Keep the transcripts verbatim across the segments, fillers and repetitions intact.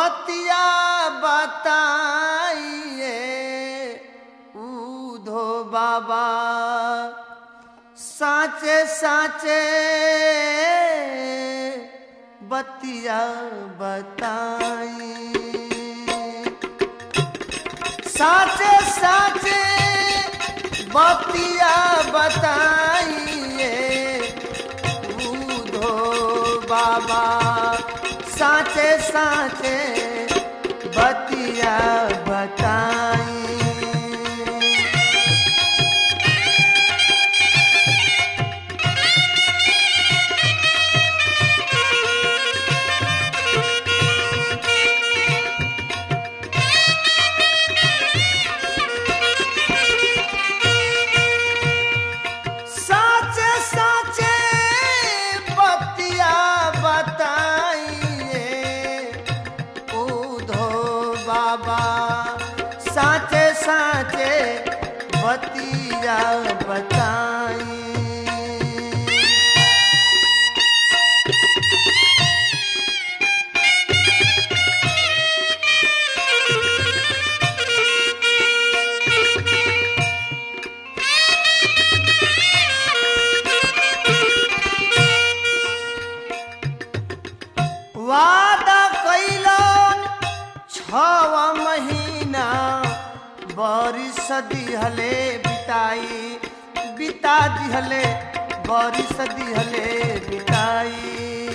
बतिया बताइए उधो बाबा साचे साचे बतिया बताइए साचे साचे बतिया बताइए उधो बाबा साचे साचे बतिया बताइए साचे साचे बतिया बताई वादा कैलन छव महीना बरिस दिहले बिताई बिता दिहले बरिस दिहले बिताई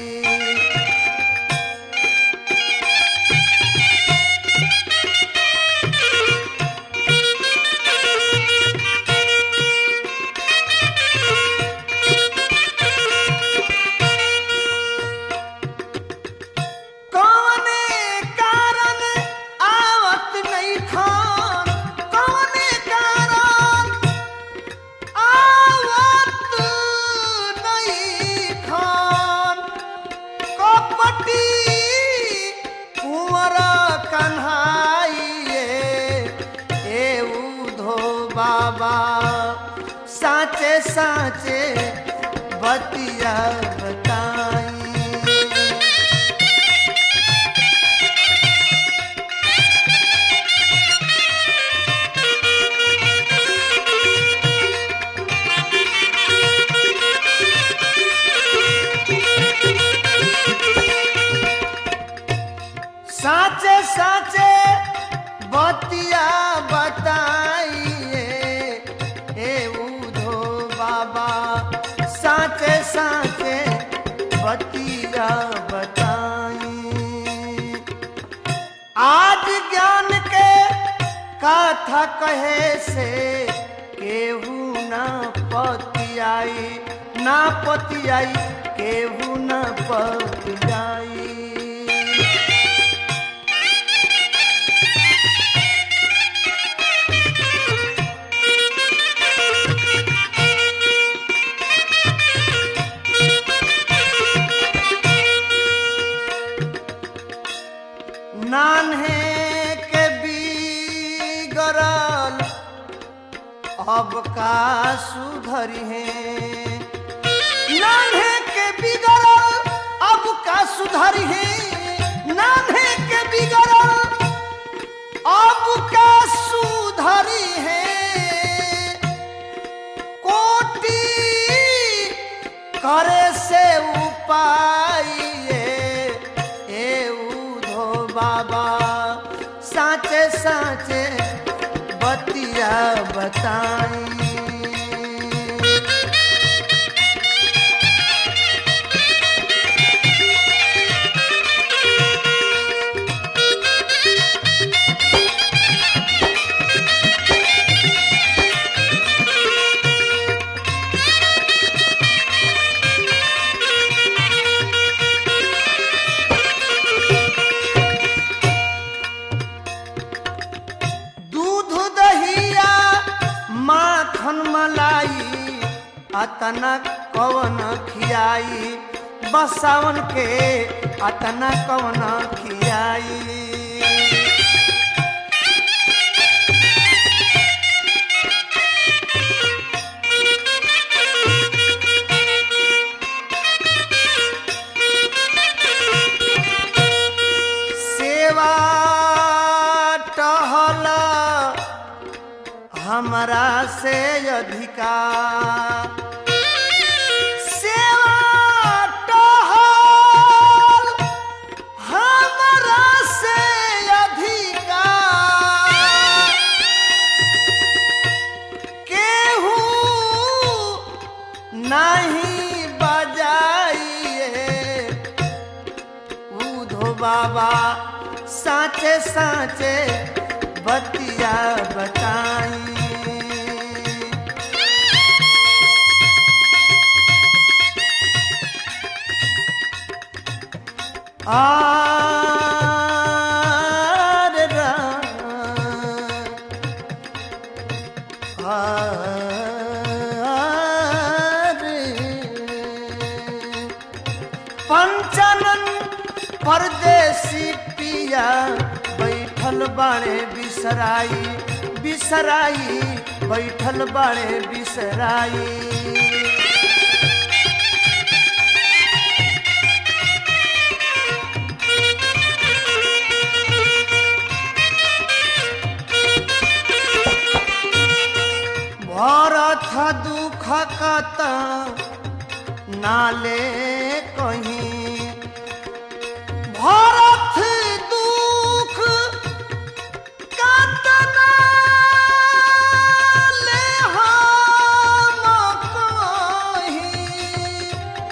बाबा साचे साचे बतिया बताई साचे साचे बतिया बताई साचे साचे बतिया बताई आज ज्ञान के कथा कहे से केहू ना पतियाई ना पतियाई केहू ना पतियाई नान्हे के बिगड़ल अब का सुधरी है नान्हे के बिगड़ल अब का सुधरी है नान्हे के बिगड़ल अब का सुधरी है कोटि करे से उपाय बाबा साचे साचे बतिया बताई अतना कवन खियाई बसावन के अतना कवन खियाई सेवा हमारा से अधिकार सेवा टहल हमारा से अधिकार केहू नहीं बजाइए उधो बाबा साचे साचे बतिया बताई आर पंचनन परदेसी पिया बैठल बाड़े बिसराई बिसराई बैठल बाड़े बिसराई भरत दुख कत नाले कहीं भरत दुख कत नाले हम कहीं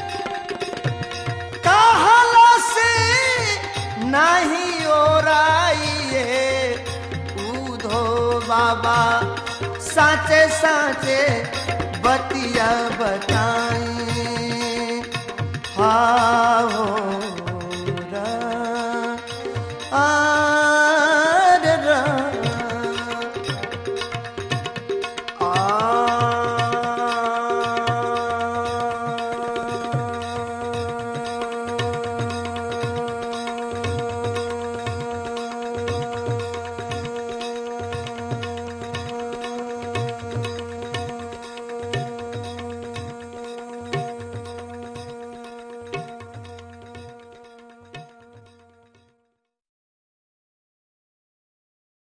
कहला से नहीं ओराइए उधो बाबा साचे साचे